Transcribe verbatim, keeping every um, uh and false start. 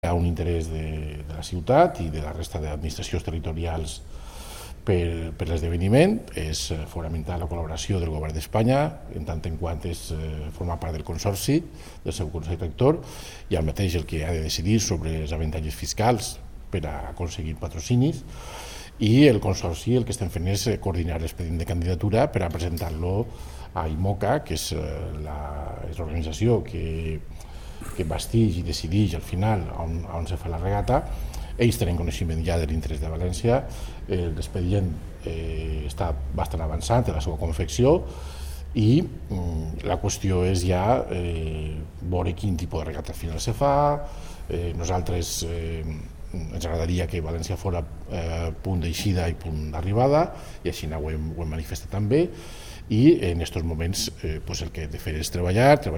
Hi ha un interès de, de la ciutat i de la resta d'administracions territorials per, per l'esdeveniment. És fonamental la col·laboració del govern d'Espanya, en tant en quant és eh, formar part del consorci, del seu consell rector, i al mateix el que ha de decidir sobre els avantatges fiscals per a aconseguir patrocinis, i el consorci el que estem fent és coordinar l'expedient de candidatura per a presentar-lo a IMOCA, que és l'organització que que bastix i decideix al final on, on se fa la regata. Ells tenen coneixement ja de l'interès de València, eh, l'expedient eh, està bastant avançat en la seva confecció i mm, la qüestió és ja eh, veure quin tipus de regata al final se fa. Eh, nosaltres eh, ens agradaria que València fora eh, punt d'eixida i punt d'arribada, i així ho hem, ho hem manifestat també, i en aquests moments eh, pues el que hem de fer és treballar, treballar